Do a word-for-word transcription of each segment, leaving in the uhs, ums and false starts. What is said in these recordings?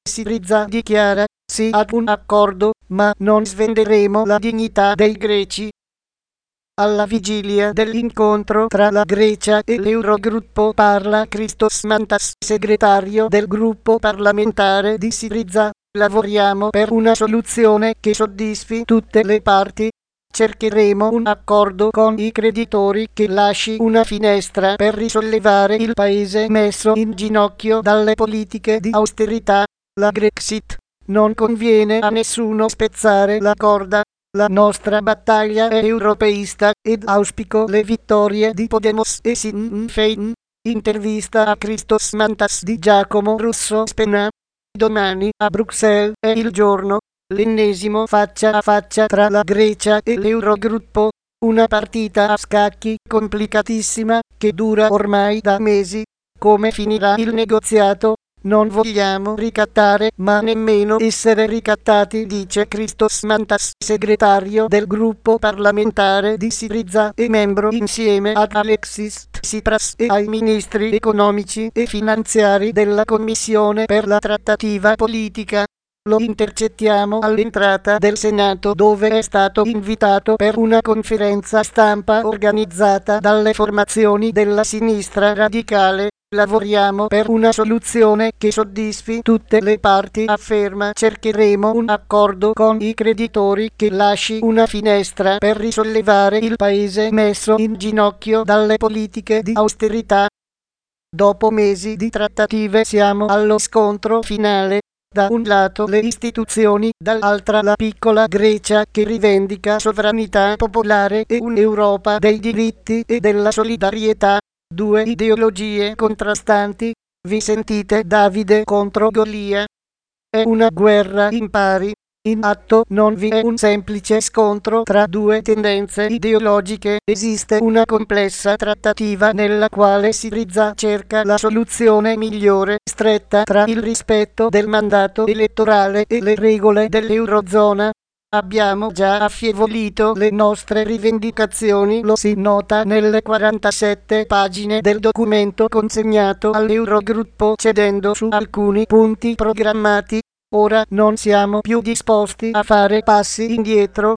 Syriza dichiara sì ad un accordo, ma non svenderemo la dignità dei greci. Alla vigilia dell'incontro tra la Grecia e l'Eurogruppo parla Christos Mantas, segretario del gruppo parlamentare di Syriza. Lavoriamo per una soluzione che soddisfi tutte le parti. Cercheremo un accordo con i creditori che lasci una finestra per risollevare il paese messo in ginocchio dalle politiche di austerità. La Grexit. Non conviene a nessuno spezzare la corda. La nostra battaglia è europeista ed auspico le vittorie di Podemos e Sinn Féin. Intervista a Christos Mantas di Giacomo Russo Spena. Domani a Bruxelles è il giorno, l'ennesimo faccia a faccia tra la Grecia e l'Eurogruppo, una partita a scacchi complicatissima che dura ormai da mesi. Come finirà il negoziato? Non vogliamo ricattare, ma nemmeno essere ricattati, dice Christos Mantas, segretario del gruppo parlamentare di Syriza e membro insieme ad Alexis Tsipras e ai ministri economici e finanziari della Commissione per la trattativa politica. Lo intercettiamo all'entrata del Senato, dove è stato invitato per una conferenza stampa organizzata dalle formazioni della sinistra radicale. Lavoriamo per una soluzione che soddisfi tutte le parti, afferma. Cercheremo un accordo con i creditori che lasci una finestra per risollevare il paese messo in ginocchio dalle politiche di austerità. Dopo mesi di trattative siamo allo scontro finale. Da un lato le istituzioni, dall'altra la piccola Grecia che rivendica sovranità popolare e un'Europa dei diritti e della solidarietà. Due ideologie contrastanti. Vi sentite Davide contro Golia? È una guerra impari. In atto non vi è un semplice scontro tra due tendenze ideologiche, esiste una complessa trattativa nella quale Syriza cerca la soluzione migliore, stretta tra il rispetto del mandato elettorale e le regole dell'Eurozona. Abbiamo già affievolito le nostre rivendicazioni, lo si nota nelle quarantasette pagine del documento consegnato all'Eurogruppo, cedendo su alcuni punti programmati. Ora non siamo più disposti a fare passi indietro.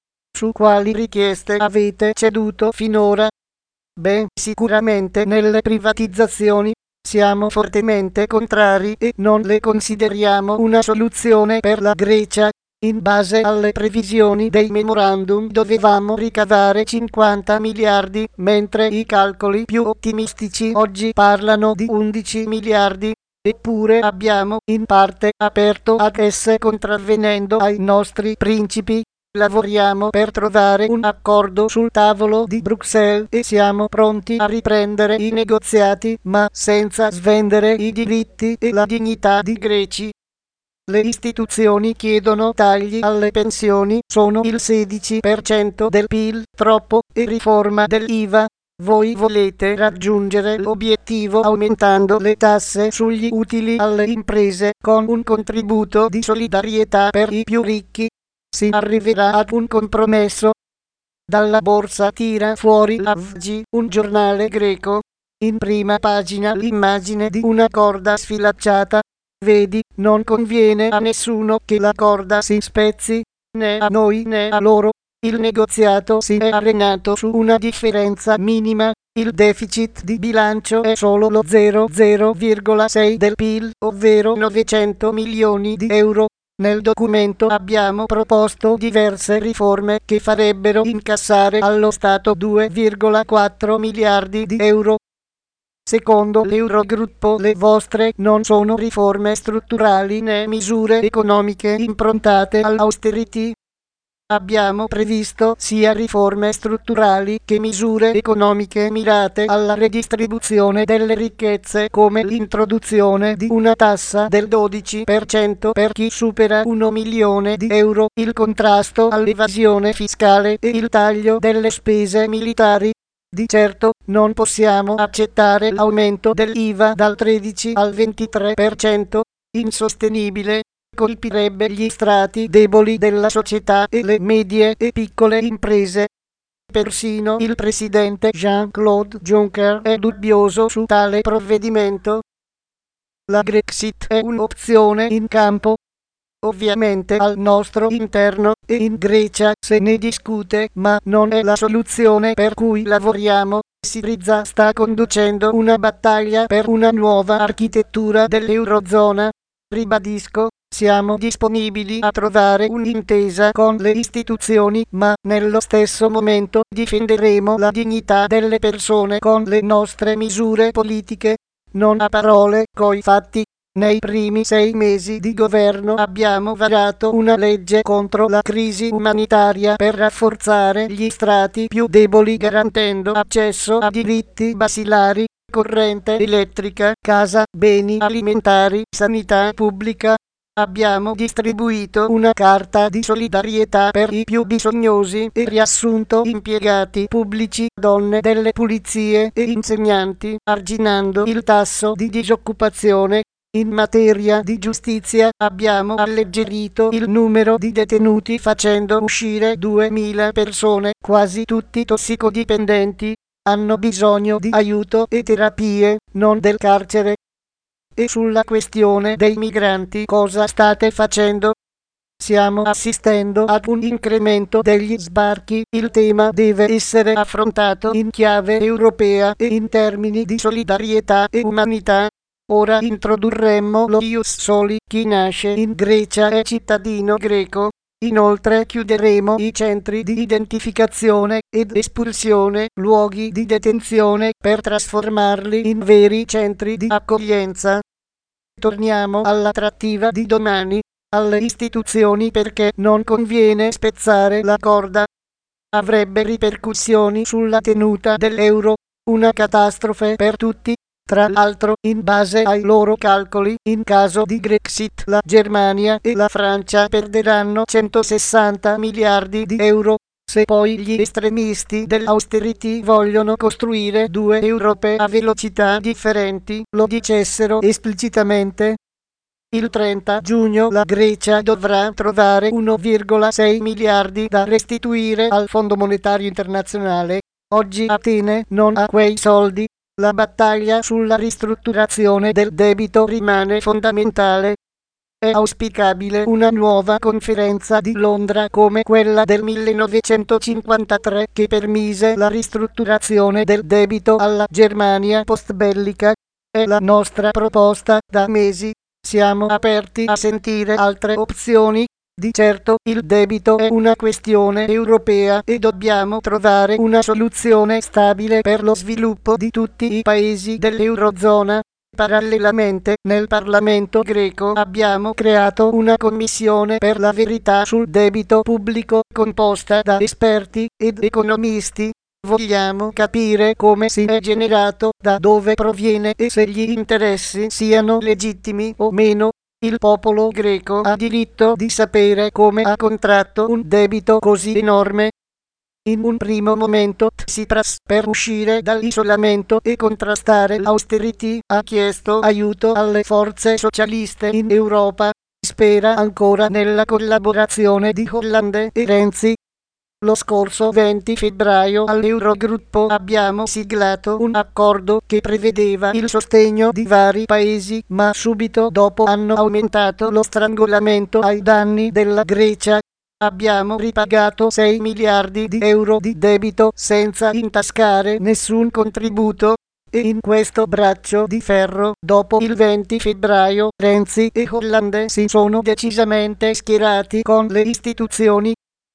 Su quali richieste avete ceduto finora? Beh, sicuramente nelle privatizzazioni. Siamo fortemente contrari e non le consideriamo una soluzione per la Grecia. In base alle previsioni dei memorandum dovevamo ricavare cinquanta miliardi, mentre i calcoli più ottimistici oggi parlano di undici miliardi. Eppure abbiamo, in parte, aperto ad esse contravvenendo ai nostri principi. Lavoriamo per trovare un accordo sul tavolo di Bruxelles e siamo pronti a riprendere i negoziati, ma senza svendere i diritti e la dignità di greci. Le istituzioni chiedono tagli alle pensioni, sono il sedici per cento del P I L, troppo, e riforma dell'I V A. Voi volete raggiungere l'obiettivo aumentando le tasse sugli utili alle imprese, con un contributo di solidarietà per i più ricchi. Si arriverà ad un compromesso. Dalla borsa tira fuori l'Avgi, un giornale greco. In prima pagina l'immagine di una corda sfilacciata. Vedi, non conviene a nessuno che la corda si spezzi, né a noi né a loro. Il negoziato si è arenato su una differenza minima. Il deficit di bilancio è solo lo zero virgola sei del P I L, ovvero novecento milioni di euro. Nel documento abbiamo proposto diverse riforme che farebbero incassare allo Stato due virgola quattro miliardi di euro. Secondo l'Eurogruppo le vostre non sono riforme strutturali né misure economiche improntate all'austerity. Abbiamo previsto sia riforme strutturali che misure economiche mirate alla redistribuzione delle ricchezze, come l'introduzione di una tassa del dodici per cento per chi supera un milione di euro, il contrasto all'evasione fiscale e il taglio delle spese militari. Di certo, non possiamo accettare l'aumento dell'I V A dal tredici al ventitré per cento, insostenibile. Colpirebbe gli strati deboli della società e le medie e piccole imprese. Persino il presidente Jean-Claude Juncker è dubbioso su tale provvedimento. La Grexit è un'opzione in campo. Ovviamente al nostro interno e in Grecia se ne discute, ma non è la soluzione per cui lavoriamo. Syriza sta conducendo una battaglia per una nuova architettura dell'Eurozona. Ribadisco, siamo disponibili a trovare un'intesa con le istituzioni, ma nello stesso momento difenderemo la dignità delle persone con le nostre misure politiche, non a parole, coi fatti. Nei primi sei mesi di governo abbiamo varato una legge contro la crisi umanitaria per rafforzare gli strati più deboli garantendo accesso a diritti basilari, corrente elettrica, casa, beni alimentari, sanità pubblica. Abbiamo distribuito una carta di solidarietà per i più bisognosi e riassunto impiegati pubblici, donne delle pulizie e insegnanti, arginando il tasso di disoccupazione. In materia di giustizia abbiamo alleggerito il numero di detenuti facendo uscire duemila persone, quasi tutti tossicodipendenti. Hanno bisogno di aiuto e terapie, non del carcere. E sulla questione dei migranti cosa state facendo? Stiamo assistendo ad un incremento degli sbarchi. Il tema deve essere affrontato in chiave europea e in termini di solidarietà e umanità. Ora introdurremmo lo ius soli, chi nasce in Grecia è cittadino greco. Inoltre chiuderemo i centri di identificazione ed espulsione, luoghi di detenzione, per trasformarli in veri centri di accoglienza. Torniamo all'attrattiva di domani, alle istituzioni, perché non conviene spezzare la corda. Avrebbe ripercussioni sulla tenuta dell'euro, una catastrofe per tutti. Tra l'altro, in base ai loro calcoli, in caso di Grexit la Germania e la Francia perderanno centosessanta miliardi di euro. Se poi gli estremisti dell'austerity vogliono costruire due Europe a velocità differenti, lo dicessero esplicitamente. Il trenta giugno la Grecia dovrà trovare uno virgola sei miliardi da restituire al Fondo Monetario Internazionale. Oggi Atene non ha quei soldi. La battaglia sulla ristrutturazione del debito rimane fondamentale. È auspicabile una nuova conferenza di Londra come quella del millenovecentocinquantatré che permise la ristrutturazione del debito alla Germania postbellica. È la nostra proposta da mesi. Siamo aperti a sentire altre opzioni. Di certo il debito è una questione europea e dobbiamo trovare una soluzione stabile per lo sviluppo di tutti i paesi dell'Eurozona. Parallelamente, nel Parlamento greco abbiamo creato una commissione per la verità sul debito pubblico composta da esperti ed economisti. Vogliamo capire come si è generato, da dove proviene e se gli interessi siano legittimi o meno. Il popolo greco ha diritto di sapere come ha contratto un debito così enorme. In un primo momento Tsipras, per uscire dall'isolamento e contrastare l'austerity, ha chiesto aiuto alle forze socialiste in Europa. Spera ancora nella collaborazione di Hollande e Renzi. Lo scorso venti febbraio all'Eurogruppo abbiamo siglato un accordo che prevedeva il sostegno di vari paesi, ma subito dopo hanno aumentato lo strangolamento ai danni della Grecia. Abbiamo ripagato sei miliardi di euro di debito senza intascare nessun contributo. E in questo braccio di ferro, dopo il venti febbraio, Renzi e Hollande si sono decisamente schierati con le istituzioni.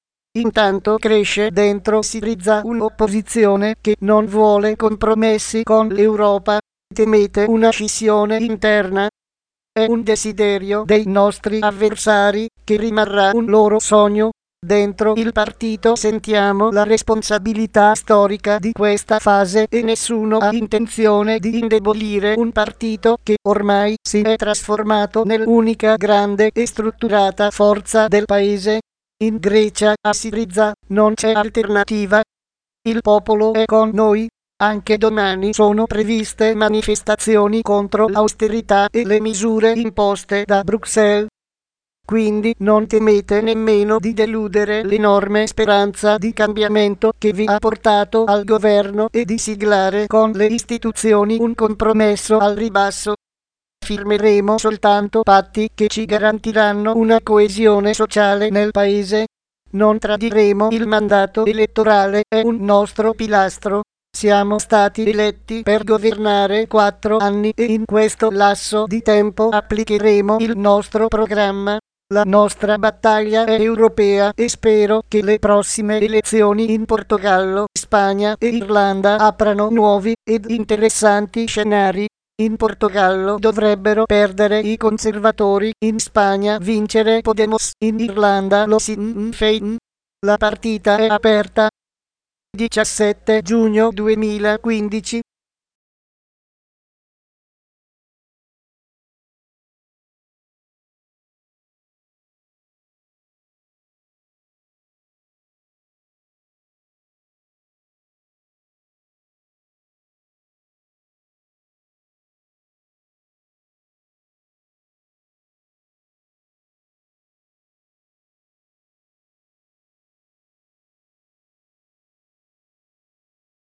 Intanto cresce dentro Syriza un'opposizione che non vuole compromessi con l'Europa. Temete una scissione interna. È un desiderio dei nostri avversari, che rimarrà un loro sogno. Dentro il partito sentiamo la responsabilità storica di questa fase e nessuno ha intenzione di indebolire un partito che ormai si è trasformato nell'unica grande e strutturata forza del paese. In Grecia, a Syriza, non c'è alternativa. Il popolo è con noi. Anche domani sono previste manifestazioni contro l'austerità e le misure imposte da Bruxelles. Quindi non temete nemmeno di deludere l'enorme speranza di cambiamento che vi ha portato al governo e di siglare con le istituzioni un compromesso al ribasso. firmeremo soltanto patti che ci garantiranno una coesione sociale nel paese. Non tradiremo il mandato elettorale, è un nostro pilastro. Siamo stati eletti per governare quattro anni e in questo lasso di tempo applicheremo il nostro programma. La nostra battaglia è europea e spero che le prossime elezioni in Portogallo, Spagna e Irlanda aprano nuovi ed interessanti scenari. In Portogallo dovrebbero perdere i conservatori, in Spagna vincere Podemos, in Irlanda lo Sinn Féin. La partita è aperta. diciassette giugno duemilaquindici